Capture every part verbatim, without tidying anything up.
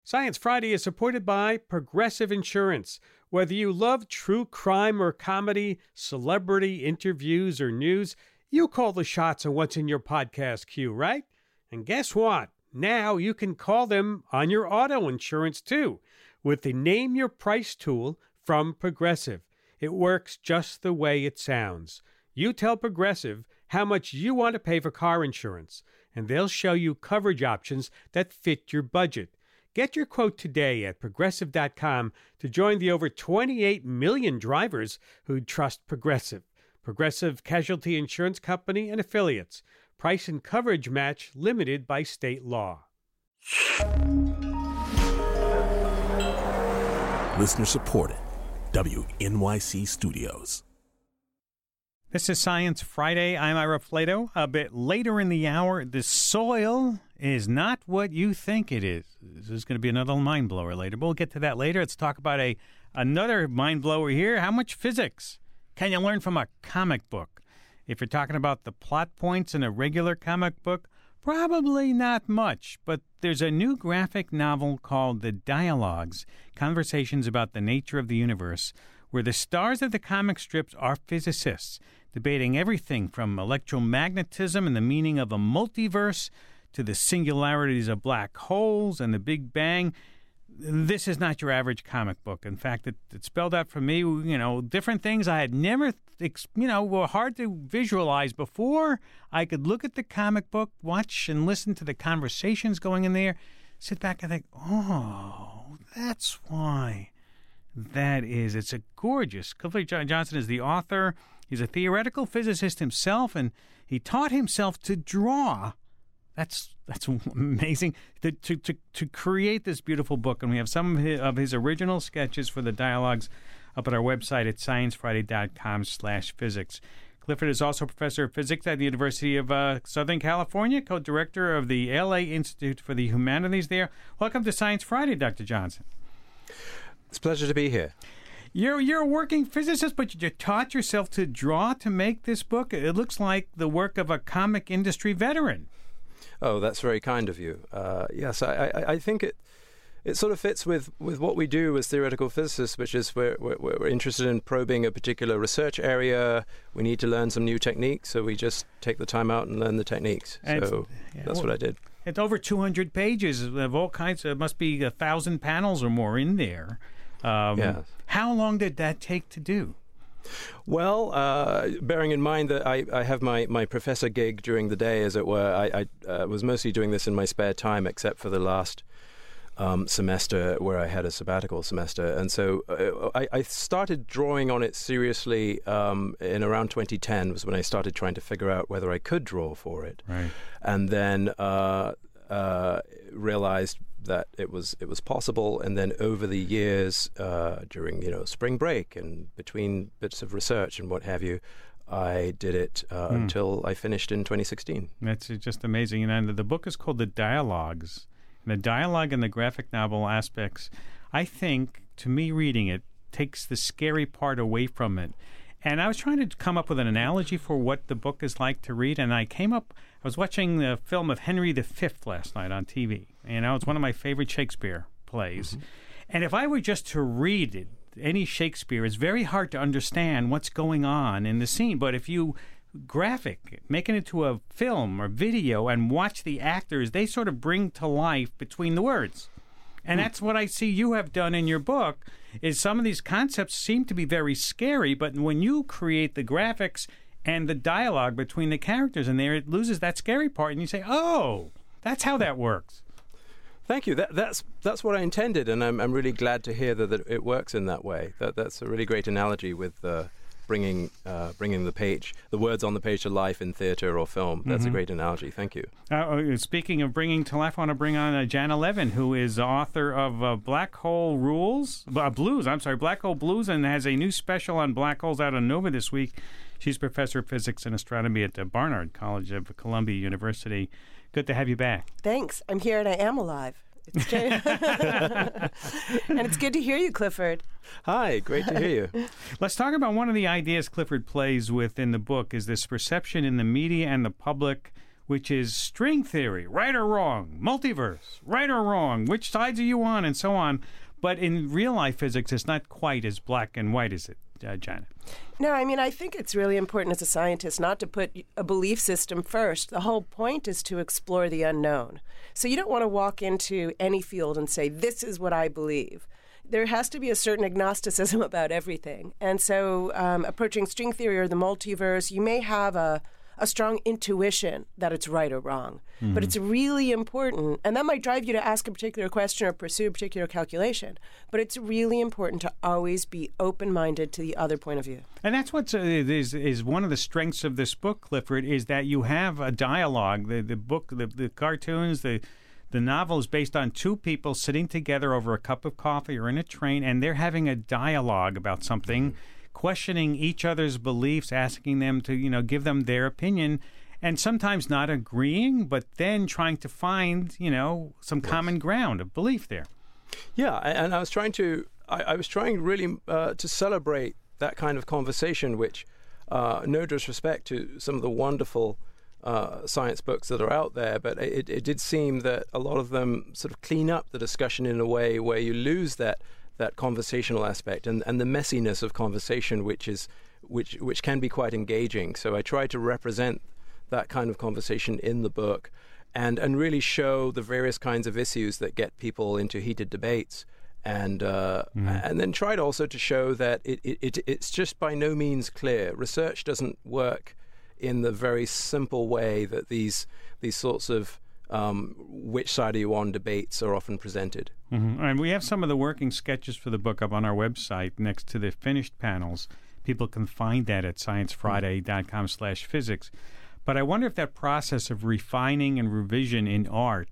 Science Friday is supported by Progressive Insurance. Whether you love true crime or comedy, celebrity interviews or news, you call the shots on what's in your podcast queue, right? And guess what? Now you can call them on your auto insurance too with the Name Your Price tool from Progressive. It works just the way it sounds. You tell Progressive how much you want to pay for car insurance, and they'll show you coverage options that fit your budget. Get your quote today at Progressive dot com to join the over twenty-eight million drivers who trust Progressive. Progressive Casualty Insurance Company and Affiliates. Price and coverage match limited by state law. Listener supported. W N Y C Studios. This is Science Friday. I'm Ira Flato. A bit later in the hour, the soil is not what you think it is. This is going to be another mind blower later, but we'll get to that later. Let's talk about a another mind blower here. How much physics can you learn from a comic book? If you're talking about the plot points in a regular comic book, probably not much, but there's a new graphic novel called The Dialogues, Conversations about the Nature of the Universe, where the stars of the comic strips are physicists, debating everything from electromagnetism and the meaning of a multiverse to the singularities of black holes and the Big Bang. This is not your average comic book. In fact, it, it spelled out for me, you know, different things I had never, you know, were hard to visualize before. I could look at the comic book, watch and listen to the conversations going in there, sit back and think, oh, that's why. That is, it's a gorgeous. Clifford Johnson is the author. He's a theoretical physicist himself, and he taught himself to draw. That's that's amazing to to to, to create this beautiful book. And we have some of his, of his original sketches for the dialogues up at our website at science friday dot com slash physics. Clifford is also a professor of physics at the University of uh, Southern California, co-director of the L A Institute for the Humanities there. Welcome to Science Friday, Doctor Johnson. It's a pleasure to be here. You're you're a working physicist, but you taught yourself to draw to make this book. It looks like the work of a comic industry veteran. Oh, that's very kind of you. Uh, yes, I, I, I think it it sort of fits with, with what we do as theoretical physicists, which is we're, we're, we're interested in probing a particular research area. We need to learn some new techniques, so we just take the time out and learn the techniques. And so yeah, that's well, what I did. It's over two hundred pages of all kinds. It must be a thousand panels or more in there. Um, yeah. How long did that take to do? Well, uh, bearing in mind that I, I have my, my professor gig during the day, as it were, I, I uh, was mostly doing this in my spare time, except for the last um, semester where I had a sabbatical semester. And so uh, I, I started drawing on it seriously um, in around twenty ten was when I started trying to figure out whether I could draw for it. Right. And then uh, uh, realized that it was it was possible, and then over the years, uh, during you know spring break and between bits of research and what have you, I did it uh, mm. until I finished in twenty sixteen. That's just amazing. And the book is called The Dialogues. And the dialogue and the graphic novel aspects, I think, to me reading it, takes the scary part away from it. And I was trying to come up with an analogy for what the book is like to read, and I came up, I was watching the film of Henry the Fifth last night on T V. You know, it's one of my favorite Shakespeare plays. Mm-hmm. And if I were just to read it, any Shakespeare, it's very hard to understand what's going on in the scene. But if you graphic, make it into a film or video and watch the actors, they sort of bring to life between the words. And that's what I see you have done in your book, is some of these concepts seem to be very scary, but when you create the graphics and the dialogue between the characters in there, it loses that scary part, and you say, oh, that's how that works. Thank you. That, that's that's what I intended, and I'm I'm really glad to hear that, that it works in that way. That That's a really great analogy with uh, bringing uh, bringing the page, the words on the page to life in theater or film. That's mm-hmm. a great analogy. Thank you. Uh, speaking of bringing to life, I want to bring on uh, Janna Levin, who is author of uh, Black Hole Rules, uh, Blues, I'm sorry, Black Hole Blues, and has a new special on black holes out on Nova this week. She's professor of physics and astronomy at uh, Barnard College of Columbia University. Good to have you back. Thanks. I'm here and I am alive. It's and it's good to hear you, Clifford. Hi, great to hear you. Let's talk about one of the ideas Clifford plays with in the book is this perception in the media and the public which is string theory, right or wrong, multiverse, right or wrong, which sides are you on, and so on. But in real-life physics, it's not quite as black and white, is it, uh, Jana? No, I mean, I think it's really important as a scientist not to put a belief system first. The whole point is to explore the unknown. So you don't want to walk into any field and say, this is what I believe. There has to be a certain agnosticism about everything. And so um, approaching string theory or the multiverse, you may have a a strong intuition that it's right or wrong. Mm-hmm. But it's really important, and that might drive you to ask a particular question or pursue a particular calculation, but it's really important to always be open-minded to the other point of view. And that's what uh, is, is one of the strengths of this book, Clifford, is that you have a dialogue. The, the book, the, the cartoons, the The novel is based on two people sitting together over a cup of coffee or in a train, and they're having a dialogue about something, questioning each other's beliefs, asking them to, you know, give them their opinion, and sometimes not agreeing, but then trying to find, you know, some yes. common ground of belief there. Yeah, and I was trying to, I, I was trying really uh, to celebrate that kind of conversation, which, uh, no disrespect to some of the wonderful Uh, science books that are out there, but it, it did seem that a lot of them sort of clean up the discussion in a way where you lose that that conversational aspect and, and the messiness of conversation, which is which which can be quite engaging. So I try to represent that kind of conversation in the book, and and really show the various kinds of issues that get people into heated debates, and uh, mm. and then tried also to show that it, it, it it's just by no means clear. Research doesn't work in the very simple way that these these sorts of um, which side are you on debates are often presented. Mm-hmm. And we have some of the working sketches for the book up on our website next to the finished panels. People can find that at science friday dot com slash physics. But I wonder if that process of refining and revision in art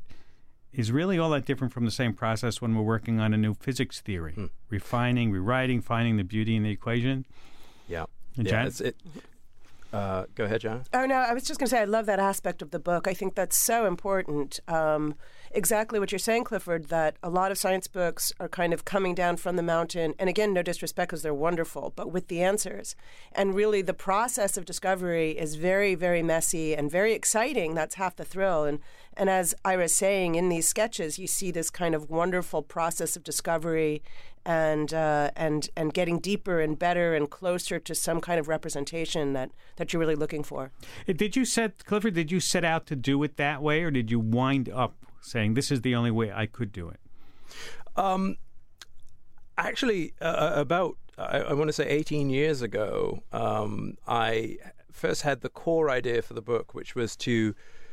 is really all that different from the same process when we're working on a new physics theory. Mm. Refining, rewriting, finding the beauty in the equation. Yeah. And yeah, Jan? it's, it Uh, go ahead, John. Oh, no, I was just going to say I love that aspect of the book. I think that's so important. Um, exactly what you're saying, Clifford, that a lot of science books are kind of coming down from the mountain. And again, no disrespect because they're wonderful, but with the answers. And really the process of discovery is very, very messy and very exciting. That's half the thrill. And, and as Ira's saying, in these sketches, you see this kind of wonderful process of discovery and uh, and and getting deeper and better and closer to some kind of representation that, that you're really looking for. Did you set, Clifford, did you set out to do it that way, or did you wind up saying, this is the only way I could do it? Um, actually, uh, about, I, I want to say eighteen years ago, um, I first had the core idea for the book, which was to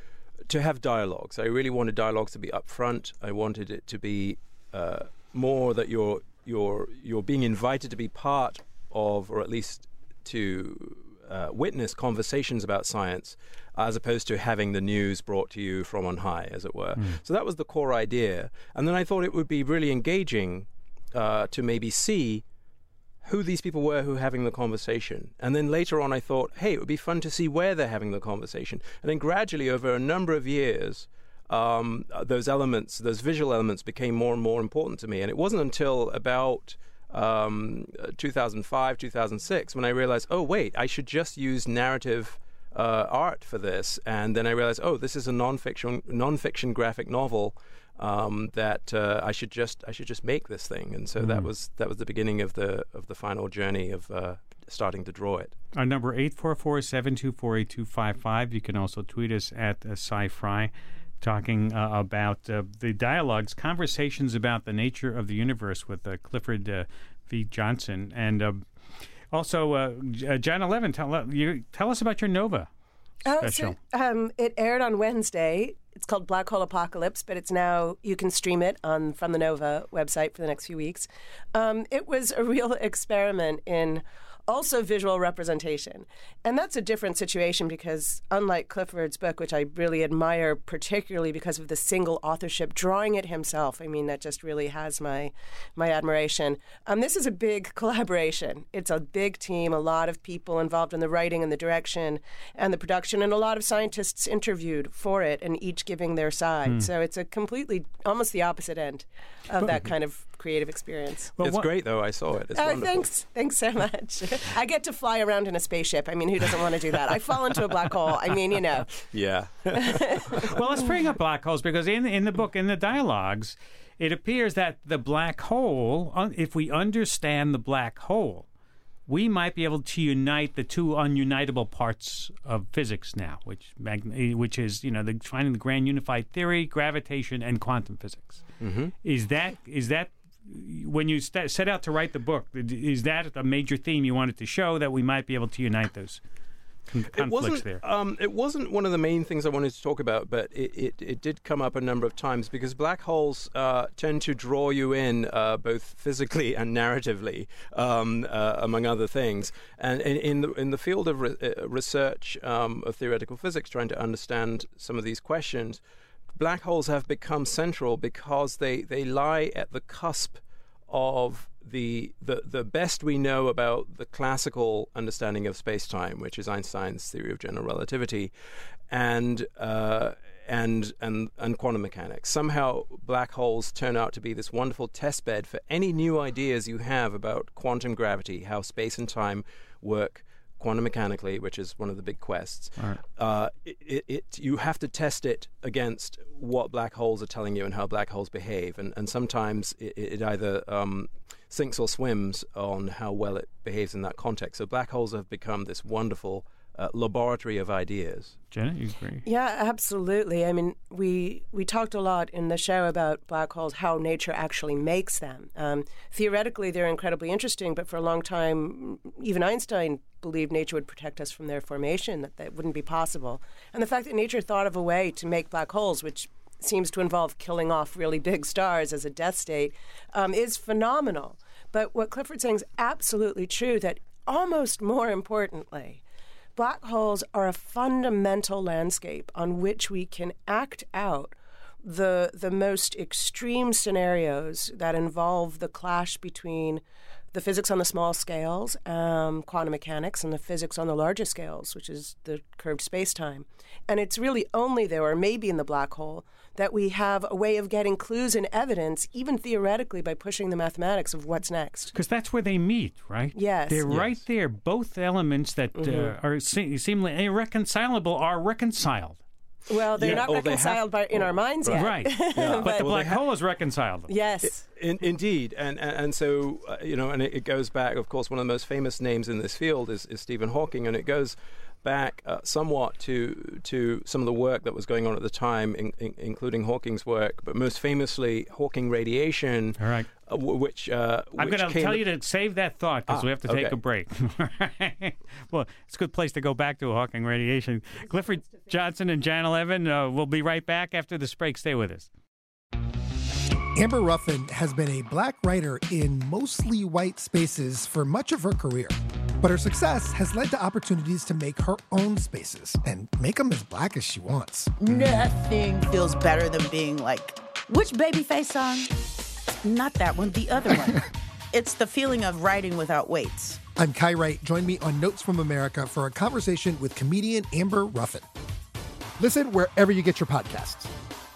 to have dialogues. I really wanted dialogues to be upfront. I wanted it to be uh, more that you're You're you're being invited to be part of, or at least to uh, witness conversations about science, as opposed to having the news brought to you from on high, as it were. Mm. So that was the core idea. And then I thought it would be really engaging uh, to maybe see who these people were who were having the conversation. And then later on I thought, hey, it would be fun to see where they're having the conversation. And then gradually over a number of years, Um, those elements, those visual elements became more and more important to me. And it wasn't until about um, two thousand five, two thousand six when I realized, oh, wait, I should just use narrative uh, art for this. And then I realized, oh, this is a non-fiction, non-fiction graphic novel um, that uh, I should just I should just make this thing. And so mm. that was that was the beginning of the of the final journey of uh, starting to draw it. Our number eight four four, seven two four, eight two five five. You can also tweet us at uh, SciFri. Talking uh, about uh, the dialogues, conversations about the nature of the universe with uh, Clifford uh, V. Johnson. And uh, also, uh, John Levin, tell, you, tell us about your Nova special. Oh, so, um, it aired on Wednesday. It's called Black Hole Apocalypse, but it's now, you can stream it on from the Nova website for the next few weeks. Um, it was a real experiment in also visual representation. And that's a different situation because unlike Clifford's book, which I really admire particularly because of the single authorship, drawing it himself, I mean, that just really has my my admiration. Um, this is a big collaboration. It's a big team, a lot of people involved in the writing and the direction and the production, and a lot of scientists interviewed for it and each giving their side. Mm. So it's a completely, almost the opposite end of that kind of creative experience. Well, it's what? great, though. I saw it. It's oh, wonderful. Thanks. Thanks so much. I get to fly around in a spaceship. I mean, who doesn't want to do that? I fall into a black hole. I mean, you know. Yeah. Well, let's bring up black holes because in in the book, in the dialogues, it appears that the black hole, un- if we understand the black hole, we might be able to unite the two ununitable parts of physics now, which mag- which is, you know, the, finding the grand unified theory, gravitation, and quantum physics. Mm-hmm. Is that is that when you st- set out to write the book? Is that a major theme you wanted to show, that we might be able to unite those con- conflicts it wasn't, there? Um, it wasn't one of the main things I wanted to talk about, but it, it, it did come up a number of times because black holes uh, tend to draw you in uh, both physically and narratively, um, uh, among other things. And in, in the in the field of re- uh, research um, of theoretical physics, trying to understand some of these questions, black holes have become central because they, they lie at the cusp of the, the the best we know about the classical understanding of space-time, which is Einstein's theory of general relativity, and uh, and and and quantum mechanics. Somehow, black holes turn out to be this wonderful testbed for any new ideas you have about quantum gravity, how space and time work quantum mechanically, which is one of the big quests. Right. Uh, it, it, it you have to test it against what black holes are telling you and how black holes behave, and and sometimes it, it either um, sinks or swims on how well it behaves in that context. So black holes have become this wonderful uh, laboratory of ideas. Jenna, you agree? Yeah, absolutely. I mean, we we talked a lot in the show about black holes, how nature actually makes them. Um, theoretically, they're incredibly interesting, but for a long time, even Einstein believed nature would protect us from their formation, that that wouldn't be possible. And the fact that nature thought of a way to make black holes, which seems to involve killing off really big stars as a death state, um, is phenomenal. But what Clifford's saying is absolutely true, that almost more importantly, black holes are a fundamental landscape on which we can act out the the most extreme scenarios that involve the clash between the physics on the small scales, um, quantum mechanics, and the physics on the larger scales, which is the curved space-time. And it's really only there, or maybe in the black hole, that we have a way of getting clues and evidence, even theoretically, by pushing the mathematics of what's next. Because that's where they meet, right? Yes. They're Yes. right there. Both elements that Mm-hmm. uh, are se- seemingly irreconcilable are reconciled. Well, they're Yeah, not or they reconciled have- by in our minds yet. Right. Yeah. But the Well, black they ha- hole is reconciled. Yes. In, indeed, and and, and so uh, you know, and it, it goes back. Of course, one of the most famous names in this field is, is Stephen Hawking, and it goes back uh, somewhat to to some of the work that was going on at the time, in, in, including Hawking's work, but most famously Hawking radiation. All right. Uh, w- which uh, I'm which going to came tell at- you to save that thought because Ah, we have to take okay. a break. Well, it's a good place to go back to Hawking radiation. Clifford Johnson and Jan Levin, uh, we'll be right back after this break. Stay with us. Amber Ruffin has been a black writer in mostly white spaces for much of her career. But her success has led to opportunities to make her own spaces and make them as black as she wants. Nothing feels better than being like, which Babyface song? Not that one, the other one. It's the feeling of writing without weights. I'm Kai Wright. Join me on Notes from America for a conversation with comedian Amber Ruffin. Listen wherever you get your podcasts.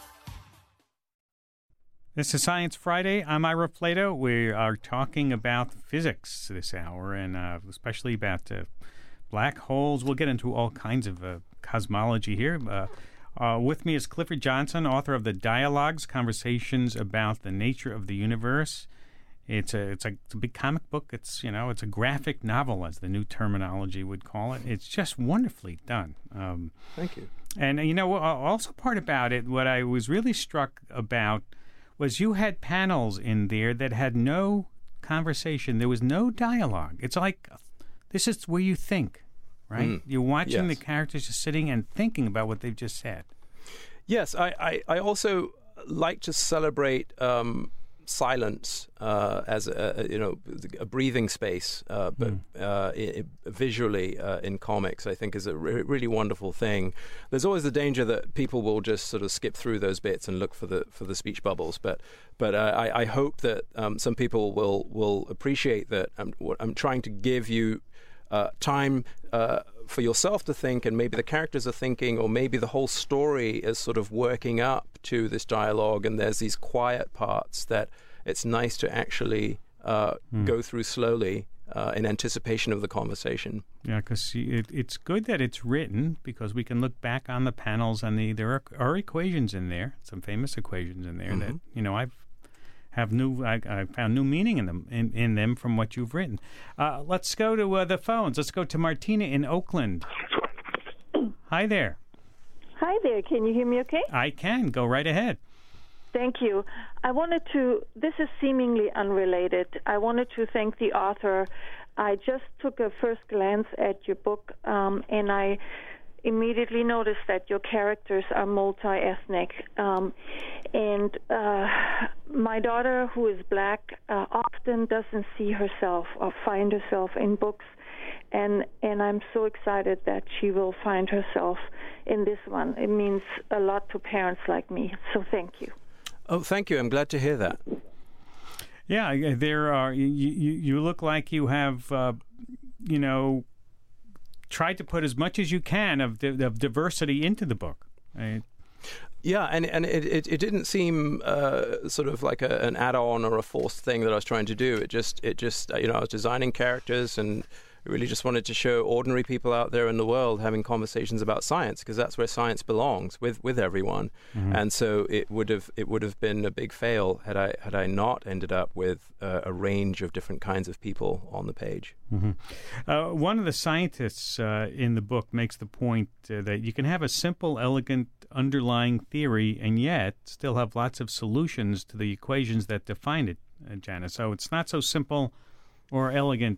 This is Science Friday. I'm Ira Flato. We are talking about physics this hour, and uh, especially about uh, black holes. We'll get into all kinds of uh, cosmology here. Uh, uh, with me is Clifford Johnson, author of the Dialogues, Conversations about the Nature of the Universe. It's a it's a, it's a big comic book. It's you know it's a graphic novel, as the new terminology would call it. It's just wonderfully done. Um, Thank you. and uh, you know, also part about it, what I was really struck about was you had panels in there that had no conversation. There was no dialogue. It's like this is where you think, right? Mm. You're watching Yes. the characters just sitting and thinking about what they've just said. Yes, I, I, I also like to celebrate um, silence uh, as a, a you know a breathing space, uh, but uh, I, visually uh, in comics, I think is a re- really wonderful thing. There's always the danger that people will just sort of skip through those bits and look for the for the speech bubbles. But but uh, I, I hope that um, some people will will appreciate that I'm, what I'm trying to give you uh, time. Uh, for yourself to think, and maybe the characters are thinking, or maybe the whole story is sort of working up to this dialogue, and there's these quiet parts that it's nice to actually uh, mm. go through slowly uh, in anticipation of the conversation. Yeah, because it, it's good that it's written because we can look back on the panels and the there are, are equations in there, some famous equations in there Mm-hmm. that you know I've have new I, I found new meaning in them in, in them from what you've written. Uh, let's go to uh, the phones. Let's go to Martina in Oakland. Hi there. Hi there. Can you hear me okay? I can. Go right ahead. Thank you. I wanted to, this is seemingly unrelated. I wanted to thank the author. I just took a first glance at your book, um, and I immediately noticed that your characters are multi-ethnic. Um, and uh, my daughter, who is black, uh, often doesn't see herself or find herself in books. And and I'm so excited that she will find herself in this one. It means a lot to parents like me. So thank you. Oh, thank you. I'm glad to hear that. Yeah, there are. You, you, you look like you have, uh, you know, tried to put as much as you can of, of diversity into the book. Right? Yeah, and and it, it, it didn't seem uh, sort of like a, an add-on or a forced thing that I was trying to do. It just it just you know I was designing characters and really just wanted to show ordinary people out there in the world having conversations about science, because that's where science belongs with, with everyone. Mm-hmm. And so it would have it would have been a big fail had I had I not ended up with uh, a range of different kinds of people on the page. Mm-hmm. Uh, one of the scientists uh, in the book makes the point uh, that you can have a simple, elegant underlying theory and yet still have lots of solutions to the equations that define it, uh, Janice. So it's not so simple or elegant.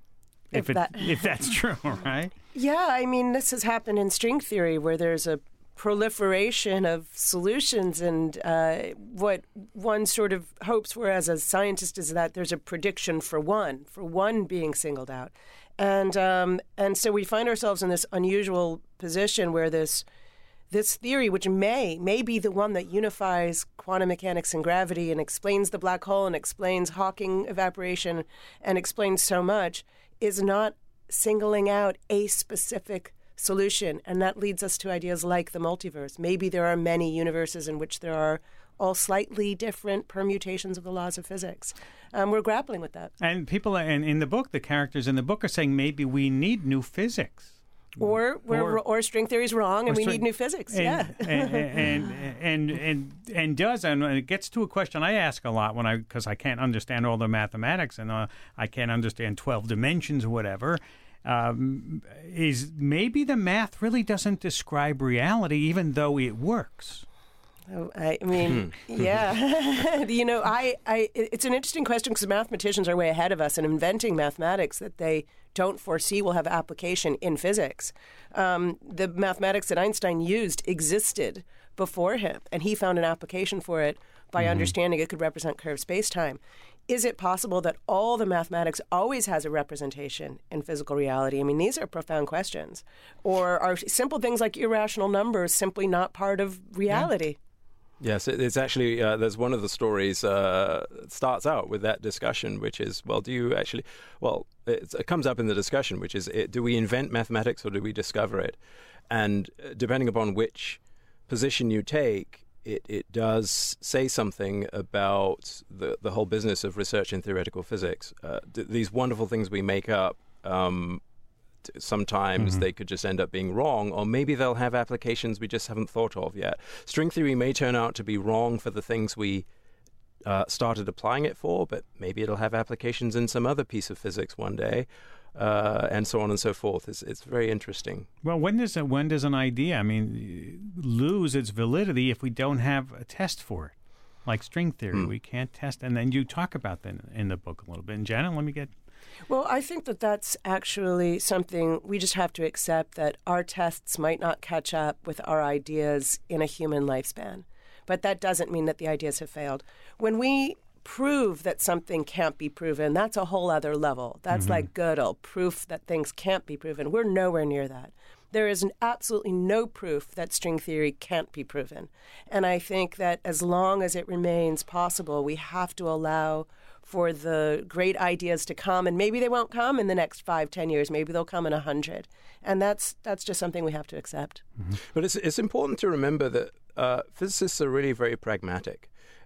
If, If it, that- if that's true, right? Yeah, I mean, this has happened in string theory where there's a proliferation of solutions, and uh, what one sort of hopes for as a scientist is that there's a prediction for one, for one being singled out. And um, and so we find ourselves in this unusual position where this this theory, which may may be the one that unifies quantum mechanics and gravity and explains the black hole and explains Hawking evaporation and explains so much, is not singling out a specific solution. And that leads us to ideas like the multiverse. Maybe there are many universes in which there are all slightly different permutations of the laws of physics. Um, we're grappling with that. And people, and in the book, the characters in the book are saying maybe we need new physics. Or we're, Or- or string theory is wrong, and we string- need new physics. And, yeah. and, and, and and and does and it gets to a question I ask a lot when I because I can't understand all the mathematics and uh, I can't understand twelve dimensions or whatever. Um, is maybe the math really doesn't describe reality, even though it works. Oh, I mean, yeah. you know, I, I, it's an interesting question because mathematicians are way ahead of us in inventing mathematics that they don't foresee will have application in physics. Um, the mathematics that Einstein used existed before him, and he found an application for it by mm-hmm. understanding it could represent curved space-time. Is it possible that all the mathematics always has a representation in physical reality? I mean, these are profound questions. Or are simple things like irrational numbers simply not part of reality? Yeah. Yes, it, it's actually, uh, there's one of the stories uh, starts out with that discussion, which is, well, do you actually, well, it's, it comes up in the discussion, which is, it, do we invent mathematics or do we discover it? And uh, depending upon which position you take, it, it does say something about the, the whole business of research in theoretical physics. Uh, th- these wonderful things we make up, um, sometimes mm-hmm. they could just end up being wrong, or maybe they'll have applications we just haven't thought of yet. String theory may turn out to be wrong for the things we uh, started applying it for, but maybe it'll have applications in some other piece of physics one day, uh, and so on and so forth. It's, it's very interesting. Well, when does a, when does an idea, I mean, lose its validity if we don't have a test for it? Like string theory, mm. we can't test, and then you talk about that in the book a little bit. And Janet, let me get... Well, I think that that's actually something we just have to accept, that our tests might not catch up with our ideas in a human lifespan. But that doesn't mean that the ideas have failed. When we prove that something can't be proven, that's a whole other level. That's mm-hmm. like Gödel, proof that things can't be proven. We're nowhere near that. There is absolutely no proof that string theory can't be proven. And I think that as long as it remains possible, we have to allow for the great ideas to come, and maybe they won't come in the next five, ten years. Maybe they'll come in a hundred, and that's that's just something we have to accept. Mm-hmm. But it's it's important to remember that uh, physicists are really very pragmatic,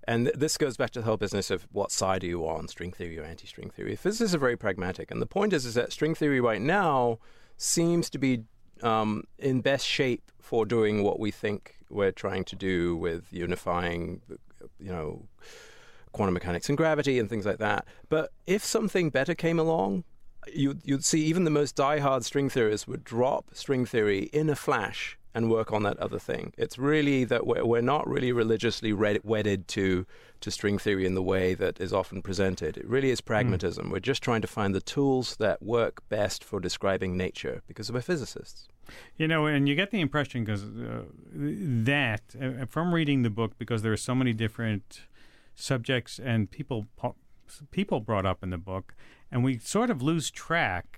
And th- this goes back to the whole business of what side are you on, string theory or anti-string theory. Physicists are very pragmatic. And the point is, is that string theory right now seems to be um, in best shape for doing what we think we're trying to do with unifying, you know, quantum mechanics and gravity and things like that. But if something better came along, you'd, you'd see even the most diehard string theorists would drop string theory in a flash and work on that other thing. It's really that we're, we're not really religiously red, wedded to, to string theory in the way that is often presented. It really is pragmatism. Mm. We're just trying to find the tools that work best for describing nature because we're physicists. You know, and you get the impression because uh, that, uh, from reading the book, because there are so many different subjects and people people brought up in the book, and we sort of lose track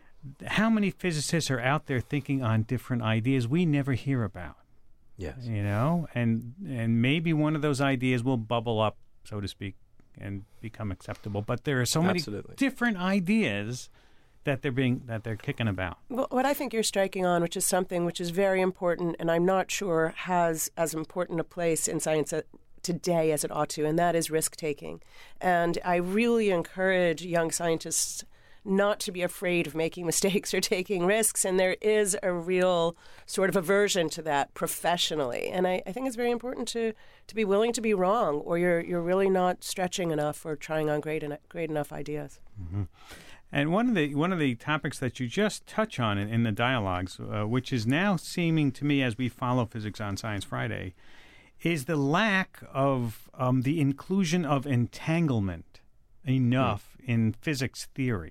how many physicists are out there thinking on different ideas we never hear about. Yes. You know, and and maybe one of those ideas will bubble up, so to speak, and become acceptable. But there are so many Absolutely. different ideas that they're being that they're kicking about. Well, what I think you're striking on, which is something which is very important, and I'm not sure has as important a place in science today as it ought to, and that is risk-taking. And I really encourage young scientists not to be afraid of making mistakes or taking risks, and there is a real sort of aversion to that professionally. And I, I think it's very important to, to be willing to be wrong, or you're you're really not stretching enough or trying on great en- great enough ideas. Mm-hmm. And one of the one of the topics that you just touch on in, in the dialogues, uh, which is now seeming to me as we follow Physics on Science Friday, is the lack of um, the inclusion of entanglement enough mm. in physics theory.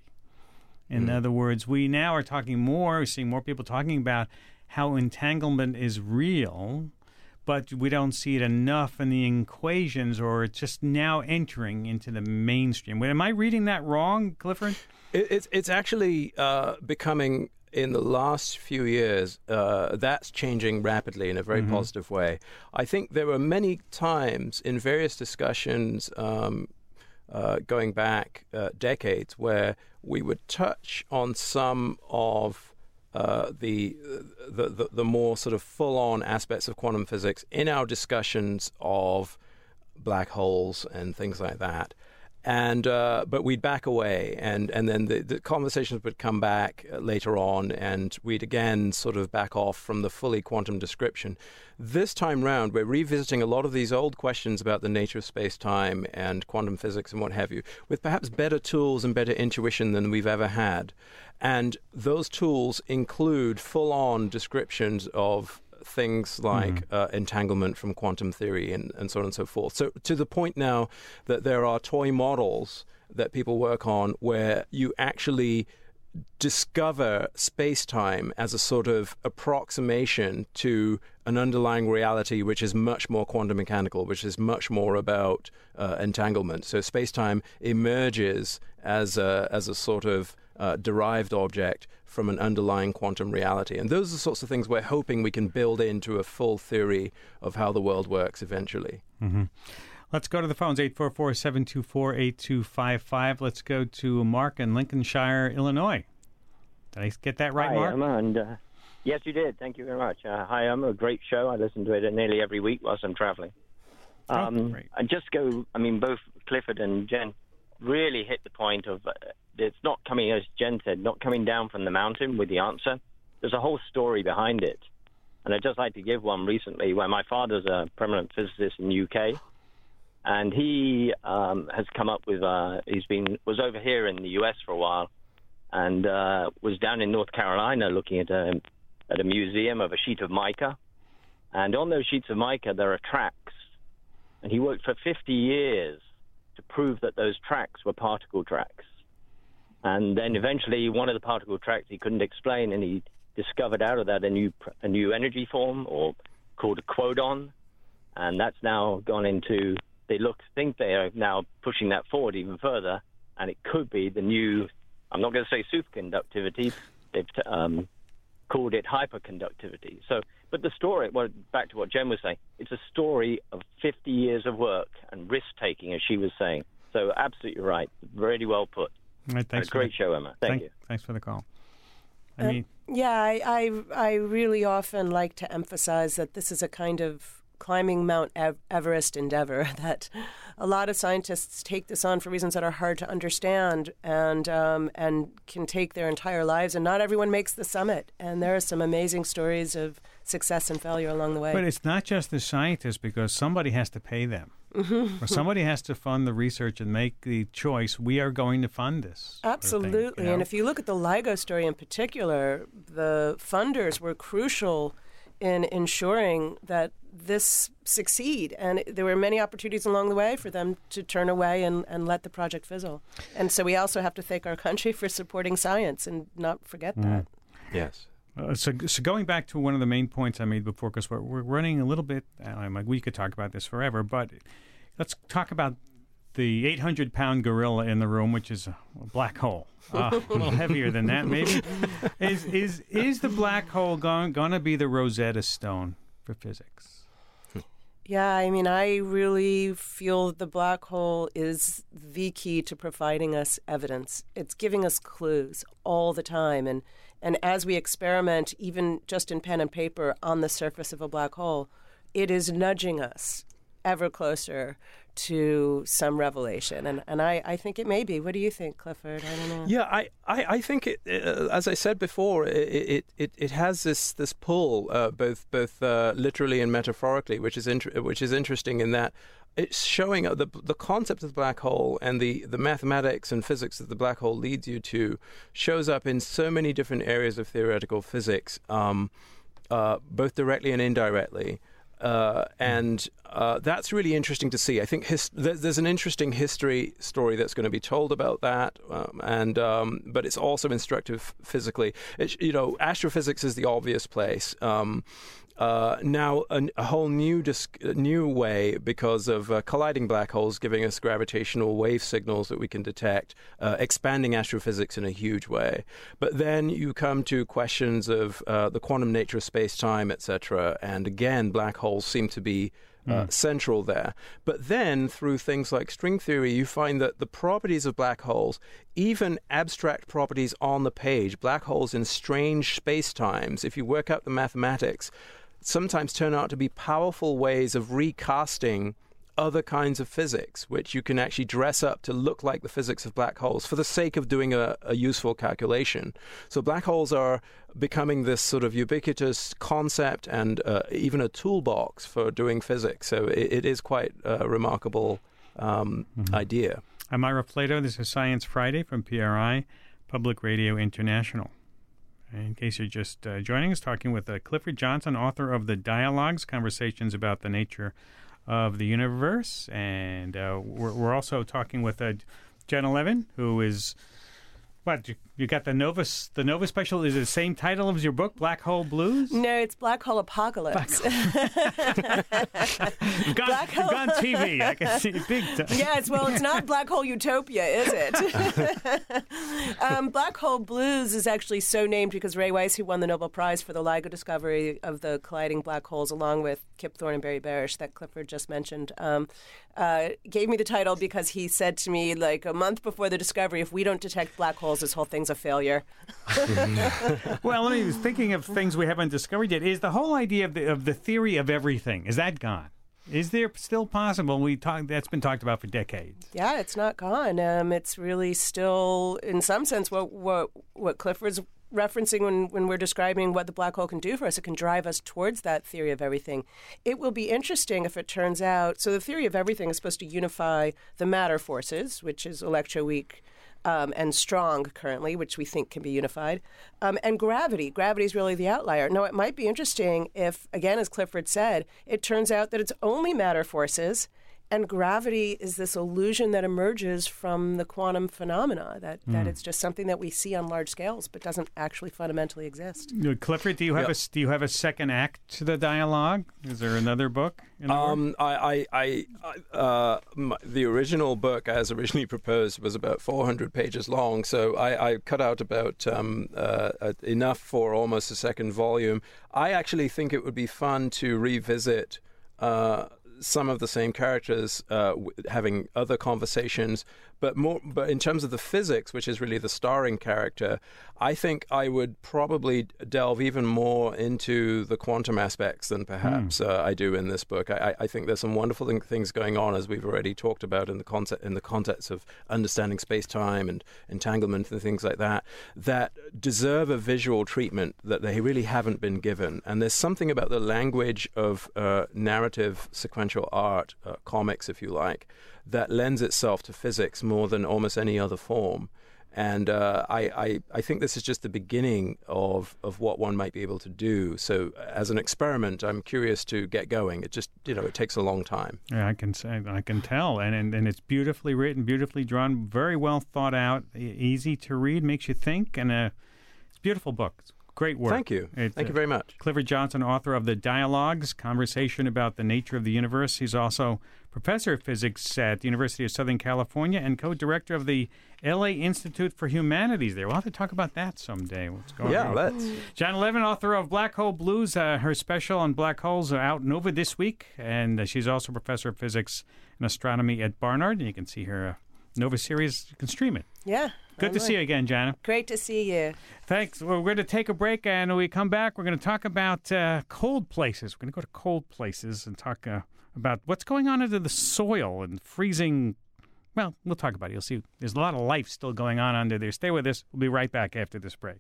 In mm. other words, we now are talking more, we're seeing more people talking about how entanglement is real, but we don't see it enough in the equations, or it's just now entering into the mainstream. Am I reading that wrong, Clifford? It, it's, it's actually uh, becoming, in the last few years, uh, that's changing rapidly in a very mm-hmm. positive way. I think there were many times in various discussions um, uh, going back uh, decades where we would touch on some of uh, the, the, the the more sort of full-on aspects of quantum physics in our discussions of black holes and things like that. And uh, but we'd back away, and, and then the, the conversations would come back later on, and we'd again sort of back off from the fully quantum description. This time round, we're revisiting a lot of these old questions about the nature of space-time and quantum physics and what have you, with perhaps better tools and better intuition than we've ever had. And those tools include full-on descriptions of things like mm. uh, entanglement from quantum theory and, and so on and so forth. So to the point now that there are toy models that people work on where you actually discover space-time as a sort of approximation to an underlying reality which is much more quantum mechanical, which is much more about uh, entanglement. So space-time emerges as a, as a sort of uh, derived object from an underlying quantum reality. And those are the sorts of things we're hoping we can build into a full theory of how the world works eventually. Mm-hmm. Let's go to the phones, eight four four, seven two four, eight two five five. Let's go to Mark in Lincolnshire, Illinois. Did I get that right, hi, Mark? Emma, and, uh, yes, you did. Thank you very much. Uh, hi, Emma. A great show. I listen to it nearly every week whilst I'm traveling. Um, oh, great. And just go, I mean, both Clifford and Jen really hit the point of uh, it's not coming, as Jen said, not coming down from the mountain with the answer. There's a whole story behind it. And I'd just like to give one recently where my father's a prominent physicist in the U K. And he um, has come up with, uh, he's been, was over here in the U S for a while and uh, was down in North Carolina looking at a, at a museum of a sheet of mica. And on those sheets of mica, there are tracks. And he worked for fifty years to prove that those tracks were particle tracks. And then eventually one of the particle tracks he couldn't explain, and he discovered out of that a new a new energy form, or called a quodon. And that's now gone into, they look think they are now pushing that forward even further, and it could be the new, I'm not going to say superconductivity, they've um, called it hyperconductivity. So, but the story, well, back to what Jen was saying, it's a story of fifty years of work and risk-taking, as she was saying. So absolutely right. Really well put. All right, thanks a great the, show, Emma. Thank, thank you. Thanks for the call. I uh, mean, yeah, I, I I really often like to emphasize that this is a kind of climbing Mount Ev- Everest endeavor that a lot of scientists take this on for reasons that are hard to understand and um, and can take their entire lives, and not everyone makes the summit. And there are some amazing stories of success and failure along the way. But it's not just the scientists, because somebody has to pay them. Mm-hmm. Or somebody has to fund the research and make the choice, we are going to fund this. Absolutely. Sort of thing, you know? And if you look at the LIGO story in particular, the funders were crucial in ensuring that this succeed. And there were many opportunities along the way for them to turn away and, and let the project fizzle. And so we also have to thank our country for supporting science and not forget mm. that. Yes. Uh, so, so going back to one of the main points I made before, because we're, we're running a little bit, I'm like, we could talk about this forever, but let's talk about the eight hundred pound gorilla in the room, which is a, a black hole. Uh, a little heavier than that, maybe. Is is is the black hole going going to be the Rosetta Stone for physics? Yeah, I mean, I really feel the black hole is the key to providing us evidence. It's giving us clues all the time, and and as we experiment, even just in pen and paper on the surface of a black hole, it is nudging us ever closer to some revelation. And and I, I think it may be. What do you think, Clifford? I don't know. Yeah, I, I, I think, it, uh, as I said before, it it, it, it has this this pull, uh, both both uh, literally and metaphorically, which is inter- which is interesting in that it's showing uh, the the concept of the black hole and the, the mathematics and physics that the black hole leads you to shows up in so many different areas of theoretical physics, um, uh, both directly and indirectly. Uh, and uh, that's really interesting to see. I think his, there's, there's an interesting history story that's going to be told about that, um, and um, but it's also instructive physically. It's, you know, astrophysics is the obvious place. Um, Uh, now, a, a whole new disc, new way because of uh, colliding black holes giving us gravitational wave signals that we can detect, uh, expanding astrophysics in a huge way. But then you come to questions of uh, the quantum nature of space-time, et cetera. And again, black holes seem to be Uh, mm. central there. But then, through things like string theory, you find that the properties of black holes, even abstract properties on the page, black holes in strange space-times, if you work out the mathematics, sometimes turn out to be powerful ways of recasting other kinds of physics, which you can actually dress up to look like the physics of black holes for the sake of doing a, a useful calculation. So black holes are becoming this sort of ubiquitous concept and uh, even a toolbox for doing physics. So it, it is quite a remarkable um, mm-hmm. idea. I'm Ira Flato. This is Science Friday from P R I, Public Radio International. In case you're just uh, joining us, talking with uh, Clifford Johnson, author of The Dialogues, Conversations about the Nature of the Universe. And uh, we're, we're also talking with uh, Jenna Levin, who is, what, you, you got the Nova, the Nova special, is it the same title as your book, Black Hole Blues? No, it's Black Hole Apocalypse. Black Hole. You've gone, Black you've gone T V, I can see it big time. Yes, well, it's not Black Hole Utopia, is it? um, Black Hole Blues is actually so named because Ray Weiss, who won the Nobel Prize for the LIGO discovery of the colliding black holes, along with Kip Thorne and Barry Barish, that Clifford just mentioned, um, uh, gave me the title because he said to me, like, a month before the discovery, if we don't detect black holes, this whole thing's a failure. Well, I mean, thinking of things we haven't discovered yet, is the whole idea of the, of the theory of everything, is that gone? Is there still possible? We talk, that's been talked about for decades. Yeah, it's not gone. Um, it's really still, in some sense, what what, what Clifford's referencing when, when we're describing what the black hole can do for us. It can drive us towards that theory of everything. It will be interesting if it turns out, so the theory of everything is supposed to unify the matter forces, which is electroweak um, and strong currently, which we think can be unified, um, and gravity. Gravity is really the outlier. Now, it might be interesting if, again, as Clifford said, it turns out that it's only matter forces, and gravity is this illusion that emerges from the quantum phenomena, that, mm. that it's just something that we see on large scales but doesn't actually fundamentally exist. Clifford, do you have yep. a do you have a second act to the dialogue? Is there another book? In the um, I, I, I uh, my, the original book, as originally proposed, was about four hundred pages long, so I, I cut out about um, uh, enough for almost a second volume. I actually think it would be fun to revisit Uh, some of the same characters uh, w- having other conversations, but more. But in terms of the physics, which is really the starring character, I think I would probably delve even more into the quantum aspects than perhaps mm. uh, I do in this book. I, I think there's some wonderful th- things going on, as we've already talked about in the concept in the context of understanding space-time and entanglement and things like that, that deserve a visual treatment that they really haven't been given. And there's something about the language of uh, narrative sequential art, uh, comics, if you like, that lends itself to physics more than almost any other form. And uh, I, I, I think this is just the beginning of, of what one might be able to do. So as an experiment, I'm curious to get going. It just, you know, it takes a long time. Yeah, I can say, I can tell. And, and and it's beautifully written, beautifully drawn, very well thought out, e- easy to read, makes you think. And uh, it's a beautiful book. It's great work. Thank you. It's, Thank uh, you very much. Clifford Johnson, author of The Dialogues, Conversation about the Nature of the Universe. He's also professor of physics at the University of Southern California and co-director of the L A Institute for Humanities there. We'll have to talk about that someday. What's going yeah, on? let's. John Levin, author of Black Hole Blues. Uh, her special on black holes are out Nova this week, and uh, she's also professor of physics and astronomy at Barnard, and you can see her uh, Nova series. You can stream it. Yeah. Good I'm to like, see you again, Jana. Great to see you. Thanks. Well, we're going to take a break, and when we come back, we're going to talk about uh, cold places. We're going to go to cold places and talk uh, about what's going on under the soil and freezing. Well, we'll talk about it. You'll see there's a lot of life still going on under there. Stay with us. We'll be right back after this break.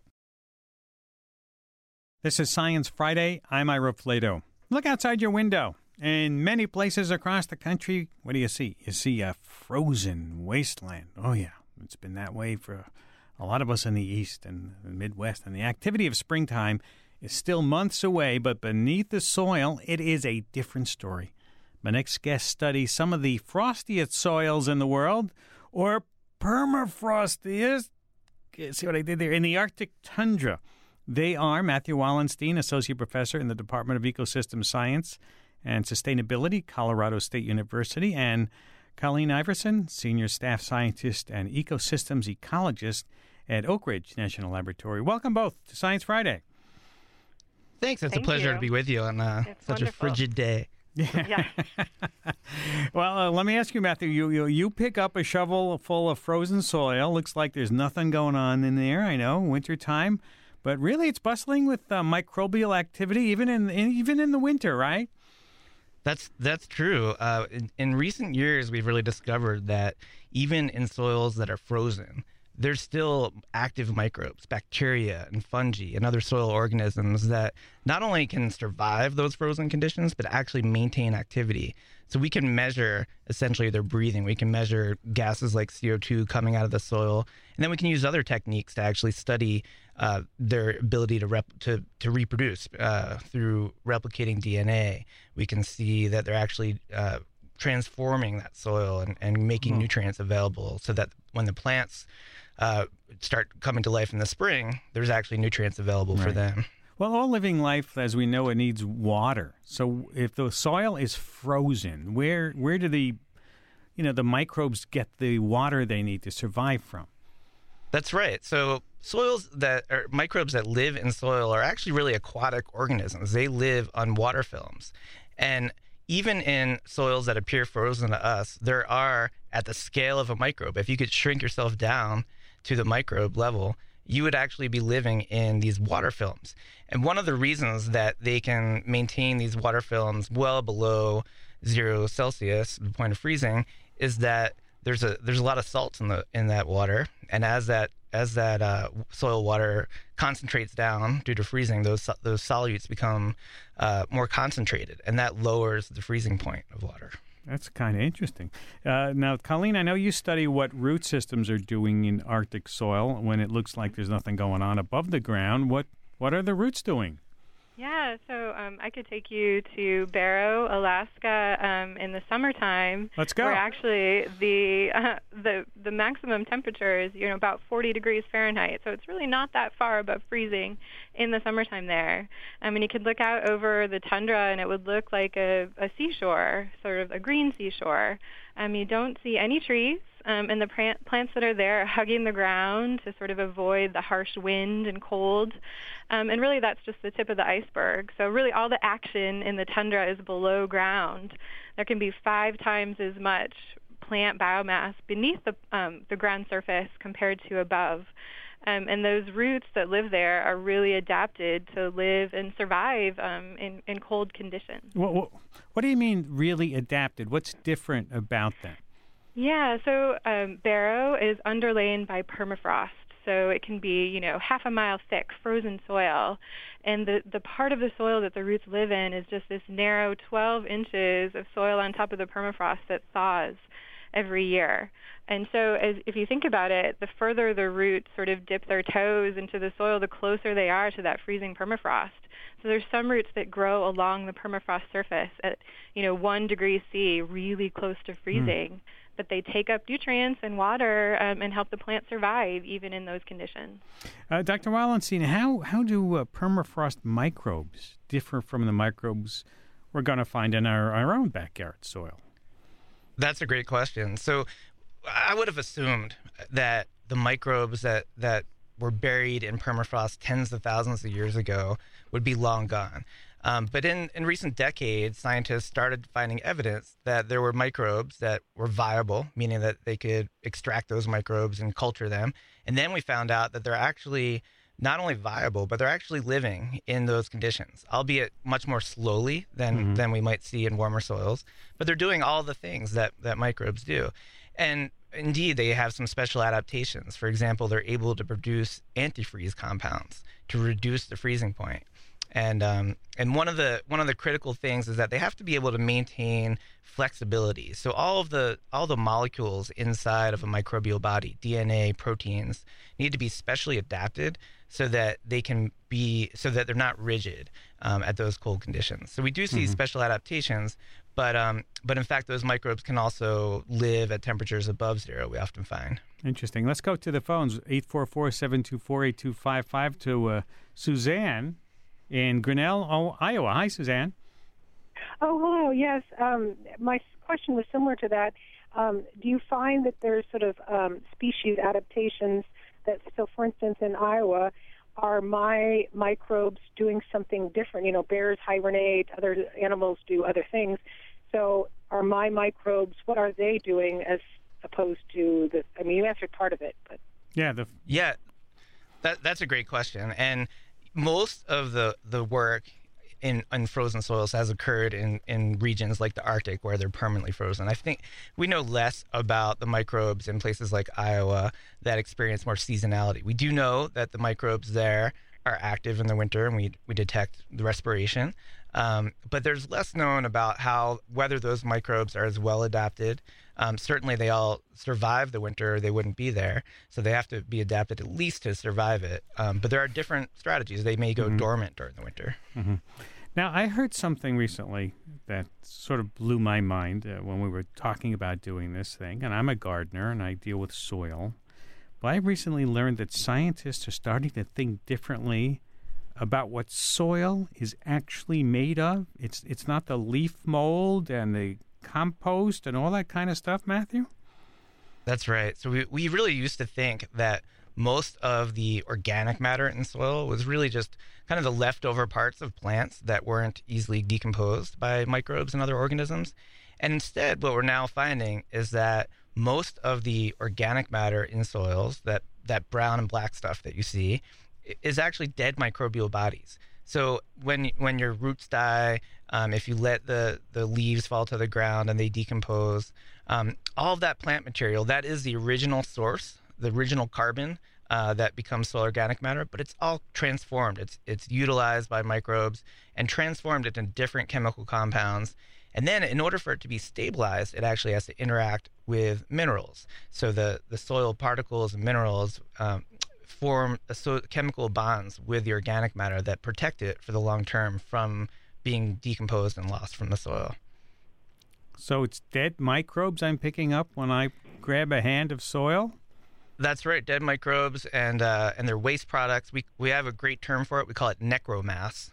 This is Science Friday. I'm Ira Flato. Look outside your window. In many places across the country, what do you see? You see a frozen wasteland. Oh, yeah. It's been that way for a lot of us in the East and the Midwest. And the activity of springtime is still months away, but beneath the soil, it is a different story. My next guest studies some of the frostiest soils in the world, or permafrostiest. See what I did there? In the Arctic tundra. They are Matthew Wallenstein, Associate Professor in the Department of Ecosystem Science and Sustainability, Colorado State University, and Colleen Iverson, Senior Staff Scientist and Ecosystems Ecologist at Oak Ridge National Laboratory. Welcome both to Science Friday. Thanks. It's Thank a pleasure you. to be with you on uh, such wonderful. a frigid day. Yeah. Well, uh, let me ask you, Matthew. You, you you pick up a shovel full of frozen soil. Looks like there's nothing going on in there. I know, wintertime, but really, it's bustling with uh, microbial activity, even in, in even in the winter, right? That's that's true. Uh, in, in recent years, we've really discovered that even in soils that are frozen, there's still active microbes, bacteria and fungi and other soil organisms that not only can survive those frozen conditions, but actually maintain activity. So we can measure essentially their breathing. We can measure gases like C O two coming out of the soil, and then we can use other techniques to actually study uh, their ability to rep- to to reproduce uh, through replicating D N A. We can see that they're actually uh, transforming that soil and, and making mm. nutrients available, so that when the plants uh, start coming to life in the spring, there's actually nutrients available right. for them. Well, all living life, as we know, it needs water. So if the soil is frozen, where where do the, you know, the microbes get the water they need to survive from? That's right. So soils that are microbes that live in soil are actually really aquatic organisms. They live on water films. And even in soils that appear frozen to us, there are, at the scale of a microbe, if you could shrink yourself down to the microbe level, you would actually be living in these water films. And one of the reasons that they can maintain these water films well below zero Celsius, the point of freezing, is that there's a there's a lot of salts in the in that water, and as that as that uh, soil water concentrates down due to freezing, those those solutes become uh, more concentrated, and that lowers the freezing point of water. That's kind of interesting. Uh, now, Colleen, I know you study what root systems are doing in Arctic soil when it looks like there's nothing going on above the ground. What what are the roots doing? Yeah, so um, I could take you to Barrow, Alaska, um, in the summertime. Let's go. Where actually the uh, the the maximum temperature is you know about forty degrees Fahrenheit. So it's really not that far above freezing in the summertime there. I mean, you could look out over the tundra and it would look like a, a seashore, sort of a green seashore. Um, you don't see any trees. um, and the plant, plants that are there are hugging the ground to sort of avoid the harsh wind and cold. Um, and really, that's just the tip of the iceberg. So really, all the action in the tundra is below ground. There can be five times as much plant biomass beneath the, um, the ground surface compared to above. Um, and those roots that live there are really adapted to live and survive um, in, in cold conditions. What, what, what do you mean really adapted? What's different about them? Yeah, so um, Barrow is underlain by permafrost. So it can be, you know, half a mile thick frozen soil. And the, the part of the soil that the roots live in is just this narrow twelve inches of soil on top of the permafrost that thaws every year. And so as, if you think about it, the further the roots sort of dip their toes into the soil, the closer they are to that freezing permafrost. So there's some roots that grow along the permafrost surface at, you know, one degree C, really close to freezing. Mm. But they take up nutrients and water um, and help the plant survive even in those conditions. Uh, Doctor Wallenstein, how, how do uh, permafrost microbes differ from the microbes we're going to find in our, our own backyard soil? That's a great question. So I would have assumed that the microbes that, that were buried in permafrost tens of thousands of years ago would be long gone. Um, but in, in recent decades, scientists started finding evidence that there were microbes that were viable, meaning that they could extract those microbes and culture them. And then we found out that they're actually not only viable, but they're actually living in those conditions, albeit much more slowly than, mm-hmm. than we might see in warmer soils. But they're doing all the things that, that microbes do. And indeed, they have some special adaptations. For example, they're able to produce antifreeze compounds to reduce the freezing point. And um, and one of the one of the critical things is that they have to be able to maintain flexibility. So all of the all the molecules inside of a microbial body, D N A, proteins, need to be specially adapted so that they can be so that they're not rigid um, at those cold conditions. So we do see mm-hmm. special adaptations, but um, but in fact those microbes can also live at temperatures above zero. We often find. Interesting. Let's go to the phones. eight four four, seven two four, eight two five five to uh, Suzanne in Grinnell, Iowa. Hi, Suzanne. Oh, hello. Yes. Um, my question was similar to that. Um, do you find that there's sort of um, species adaptations that, so for instance, in Iowa, are my microbes doing something different? You know, bears hibernate, other animals do other things. So are my microbes, what are they doing as opposed to the, I mean, you answered part of it, but. Yeah. The... Yeah, that, that's a great question. And most of the, the work in, in frozen soils has occurred in, in regions like the Arctic where they're permanently frozen. I think we know less about the microbes in places like Iowa that experience more seasonality. We do know that the microbes there are active in the winter and we, we detect the respiration. Um, but there's less known about how whether those microbes are as well adapted. Um, certainly they all survive the winter or they wouldn't be there. So they have to be adapted at least to survive it. Um, but there are different strategies. They may go mm-hmm. dormant during the winter. Mm-hmm. Now, I heard something recently that sort of blew my mind uh, when we were talking about doing this thing. And I'm a gardener and I deal with soil. But I recently learned that scientists are starting to think differently about what soil is actually made of. It's it's not the leaf mold and the compost and all that kind of stuff, Matthew? That's right. So we, we really used to think that most of the organic matter in soil was really just kind of the leftover parts of plants that weren't easily decomposed by microbes and other organisms. And instead, what we're now finding is that most of the organic matter in soils, that, that brown and black stuff that you see, is actually dead microbial bodies. So when when your roots die, um, if you let the, the leaves fall to the ground and they decompose, um, all of that plant material, that is the original source, the original carbon uh, that becomes soil organic matter, but it's all transformed. It's it's utilized by microbes and transformed into different chemical compounds. And then in order for it to be stabilized, it actually has to interact with minerals. So the, the soil particles and minerals um, form a so chemical bonds with the organic matter that protect it for the long term from being decomposed and lost from the soil. So it's dead microbes I'm picking up when I grab a hand of soil? That's right, dead microbes and uh, and their waste products. We we have a great term for it. We call it necromass.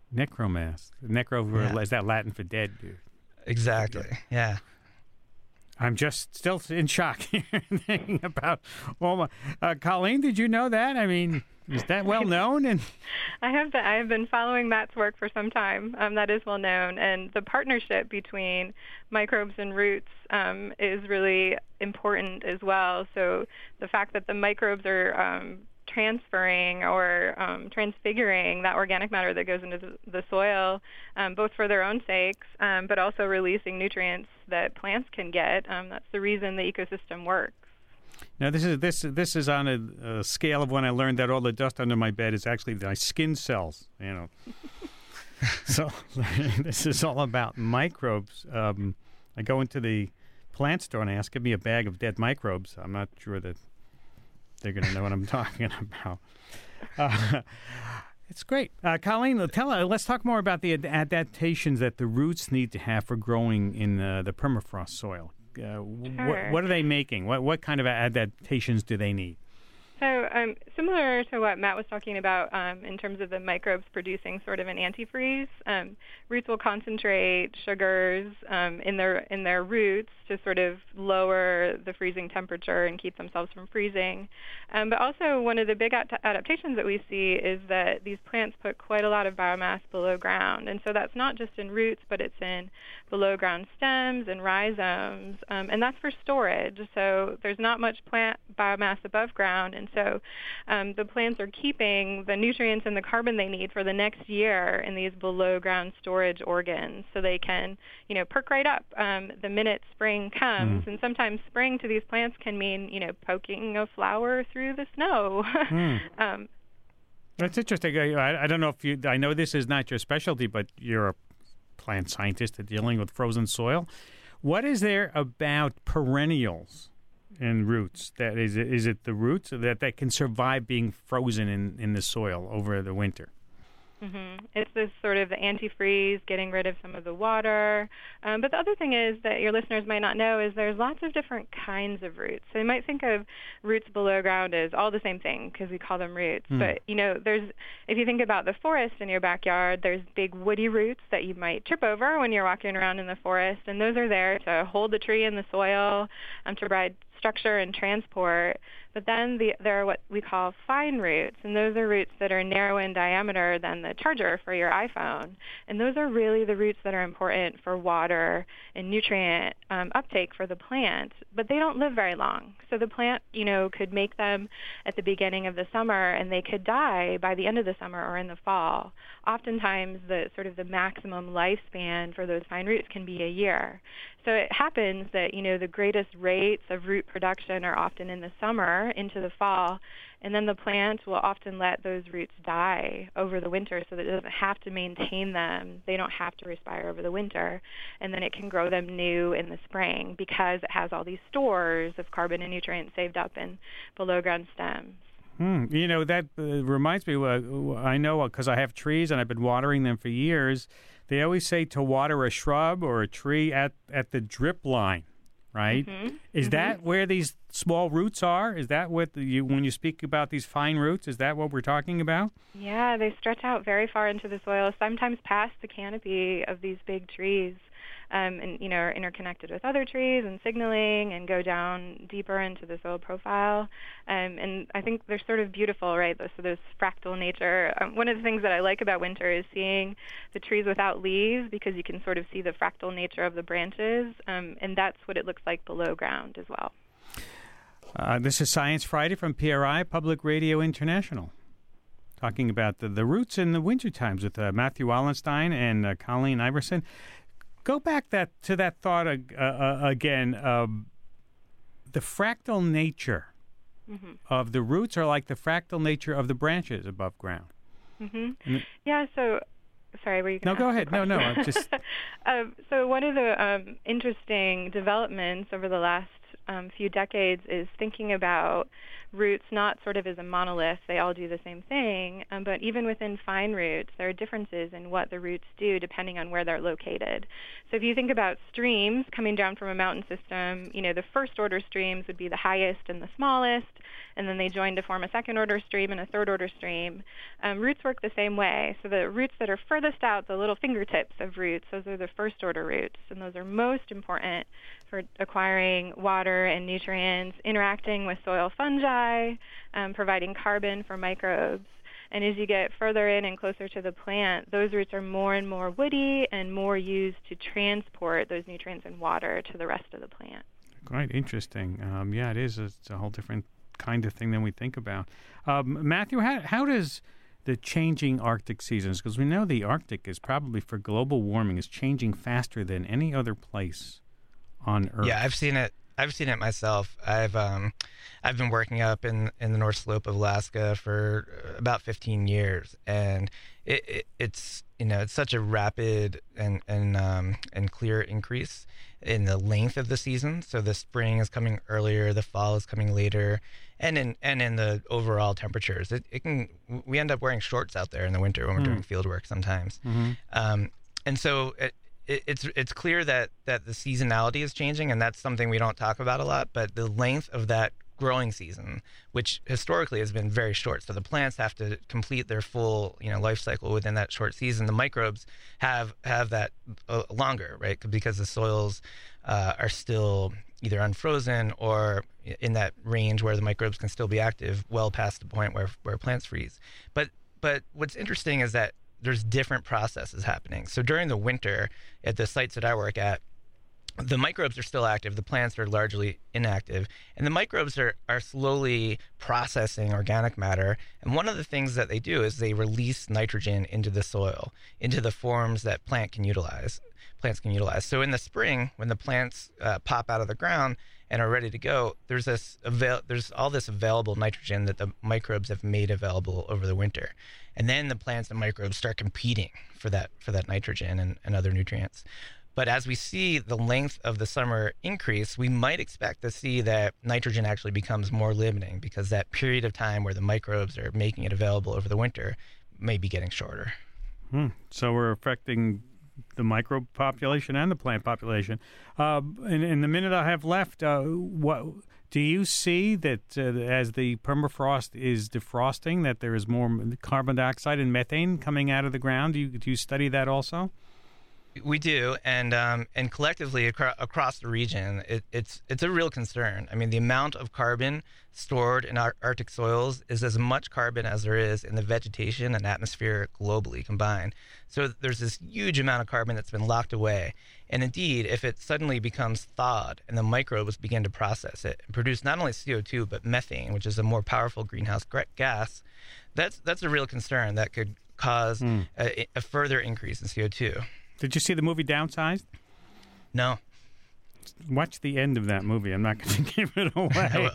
Necromass. Necro, yeah. Is that Latin for dead? Dude? Exactly, yeah. I'm just still in shock here thinking about all my. Uh, Colleen, did you know that? I mean, is that well known? And I have been, I have been following Matt's work for some time. Um, that is well known, and the partnership between microbes and roots um, is really important as well. So the fact that the microbes are um, transferring or um, transfiguring that organic matter that goes into the, the soil, um, both for their own sakes, um, but also releasing nutrients that plants can get. Um, that's the reason the ecosystem works. Now, this is this this is on a, a scale of when I learned that all the dust under my bed is actually my skin cells. You know, so this is all about microbes. Um, I go into the plant store and I ask, "Give me a bag of dead microbes." I'm not sure that they're going to know what I'm talking about. Uh, it's great. Uh, Colleen, tell, uh, let's talk more about the ad- adaptations that the roots need to have for growing in uh, the permafrost soil. Uh, Sure. what, what are they making? What, what kind of adaptations do they need? So um, similar to what Matt was talking about um, in terms of the microbes producing sort of an antifreeze, um, roots will concentrate sugars um, in their in their roots to sort of lower the freezing temperature and keep themselves from freezing. Um, but also one of the big ad- adaptations that we see is that these plants put quite a lot of biomass below ground. And so that's not just in roots, but it's in below ground stems and rhizomes. Um, and that's for storage. So there's not much plant biomass above ground. And so um, the plants are keeping the nutrients and the carbon they need for the next year in these below ground storage organs so they can, you know, perk right up um, the minute spring comes. Mm. And sometimes spring to these plants can mean, you know, poking a flower through the snow. Mm. um, That's interesting. I, I don't know if you, I know this is not your specialty, but you're a plant scientist dealing with frozen soil. What is there about perennials and roots that is it, is it the roots that, that can survive being frozen in, in the soil over the winter? Mm-hmm. It's this sort of the antifreeze, getting rid of some of the water. Um, but the other thing is that your listeners might not know is there's lots of different kinds of roots. So you might think of roots below ground as all the same thing because we call them roots. Mm. But, you know, there's if you think about the forest in your backyard, there's big woody roots that you might trip over when you're walking around in the forest. And those are there to hold the tree in the soil, um, to provide structure and transport. But then the, there are what we call fine roots, and those are roots that are narrow in diameter than the charger for your iPhone. And those are really the roots that are important for water and nutrient um, uptake for the plant, but they don't live very long. So the plant, you know, could make them at the beginning of the summer, and they could die by the end of the summer or in the fall. Oftentimes, the sort of the maximum lifespan for those fine roots can be a year. So it happens that, you know, the greatest rates of root production are often in the summer into the fall, and then the plant will often let those roots die over the winter so that it doesn't have to maintain them. They don't have to respire over the winter, and then it can grow them new in the spring because it has all these stores of carbon and nutrients saved up in below ground stems. Hmm. You know, that uh, reminds me, uh, I know because I have trees and I've been watering them for years. They always say to water a shrub or a tree at, at the drip line, right? Mm-hmm. Is mm-hmm. that where these small roots are? Is that what the, you when you speak about these fine roots, is that what we're talking about? Yeah, they stretch out very far into the soil, sometimes past the canopy of these big trees. Um, and, you know, are interconnected with other trees and signaling and go down deeper into the soil profile. Um, and I think they're sort of beautiful, right? So there's fractal nature. Um, one of the things that I like about winter is seeing the trees without leaves because you can sort of see the fractal nature of the branches. Um, and that's what it looks like below ground as well. Uh, this is Science Friday from P R I, Public Radio International. Talking about the, the roots in the winter times with uh, Matthew Wallenstein and uh, Colleen Iverson. Go back that to that thought uh, uh, again. Um, the fractal nature mm-hmm. of the roots are like the fractal nature of the branches above ground. Mm-hmm. The, yeah. So, sorry, were you going to? No, go ahead. No, no. I'm just. um, so one of the um, interesting developments over the last um, few decades is thinking about roots not sort of as a monolith. They all do the same thing, um, but even within fine roots, there are differences in what the roots do depending on where they're located. So if you think about streams coming down from a mountain system, you know, the first order streams would be the highest and the smallest, and then they join to form a second order stream and a third order stream. Um, roots work the same way. So the roots that are furthest out, the little fingertips of roots, those are the first order roots, and those are most important for acquiring water and nutrients, interacting with soil fungi, um, providing carbon for microbes. And as you get further in and closer to the plant, those roots are more and more woody and more used to transport those nutrients and water to the rest of the plant. Quite interesting. Um, yeah, it is. It's a whole different kind of thing than we think about. Um, Matthew, how, how does the changing Arctic seasons, because we know the Arctic is probably for global warming, is changing faster than any other place on Earth. Yeah, I've seen it. I've seen it myself. I've um, I've been working up in, in the North Slope of Alaska for about fifteen years, and it, it it's you know it's such a rapid and and um, and clear increase in the length of the season. So the spring is coming earlier, the fall is coming later, and in and in the overall temperatures. It it can we end up wearing shorts out there in the winter when we're mm. doing field work sometimes, mm-hmm. um, and so. It, It's it's clear that, that the seasonality is changing, and that's something we don't talk about a lot, but the length of that growing season, which historically has been very short. So the plants have to complete their full, you know, life cycle within that short season. The microbes have have that uh, longer, right? Because the soils uh, are still either unfrozen or in that range where the microbes can still be active well past the point where where plants freeze. But but what's interesting is that there's different processes happening. So during the winter at the sites that I work at, the microbes are still active, the plants are largely inactive, and the microbes are, are slowly processing organic matter. And one of the things that they do is they release nitrogen into the soil, into the forms that plant can utilize, plants can utilize. So in the spring, when the plants uh, pop out of the ground and are ready to go, there's this avail- there's all this available nitrogen that the microbes have made available over the winter. And then the plants and microbes start competing for that for that nitrogen and, and other nutrients. But as we see the length of the summer increase, we might expect to see that nitrogen actually becomes more limiting, because that period of time where the microbes are making it available over the winter may be getting shorter. Hmm. So we're affecting the microbe population and the plant population. Uh, in, in the minute I have left, uh, what do you see that uh, as the permafrost is defrosting, that there is more carbon dioxide and methane coming out of the ground? Do you, do you study that also? We do, and um, and collectively acro- across the region, it, it's it's a real concern. I mean, the amount of carbon stored in our Arctic soils is as much carbon as there is in the vegetation and atmosphere globally combined. So there's this huge amount of carbon that's been locked away. And indeed, if it suddenly becomes thawed and the microbes begin to process it and produce not only C O two but methane, which is a more powerful greenhouse gas, that's that's a real concern that could cause mm. a, a further increase in C O two. Did you see the movie Downsized? No. Watch the end of that movie. I'm not going to give it away.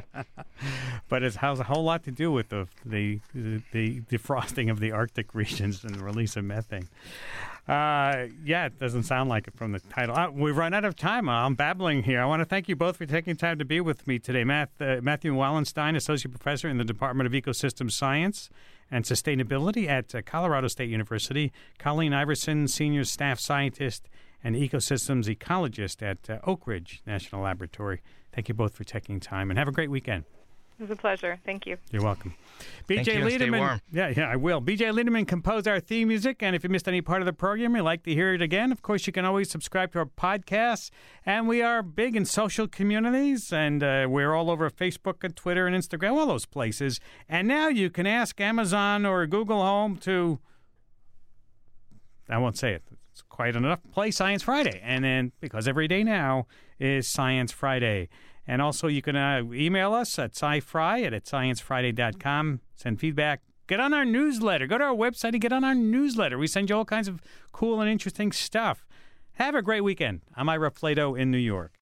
But it has a whole lot to do with the, the the defrosting of the Arctic regions and the release of methane. Uh, yeah, it doesn't sound like it from the title. Uh, we've run out of time. I'm babbling here. I want to thank you both for taking time to be with me today. Matt, uh, Matthew Wallenstein, Associate Professor in the Department of Ecosystem Science and Sustainability at uh, Colorado State University. Colleen Iverson, Senior Staff Scientist and Ecosystems Ecologist at uh, Oak Ridge National Laboratory. Thank you both for taking time, and have a great weekend. It was a pleasure. Thank you. You're welcome. B J Thank you, and stay warm. Yeah, yeah, I will. B J Lindemann composed our theme music, and if you missed any part of the program, you'd like to hear it again, of course, you can always subscribe to our podcasts. And we are big in social communities, and uh, we're all over Facebook and Twitter and Instagram, all those places. And now you can ask Amazon or Google Home to, I won't say it, it's quite enough, play Science Friday. And then, because every day now is Science Friday. And also, you can uh, email us at scifry at, at science friday dot com. Send feedback. Get on our newsletter. Go to our website and get on our newsletter. We send you all kinds of cool and interesting stuff. Have a great weekend. I'm Ira Flato in New York.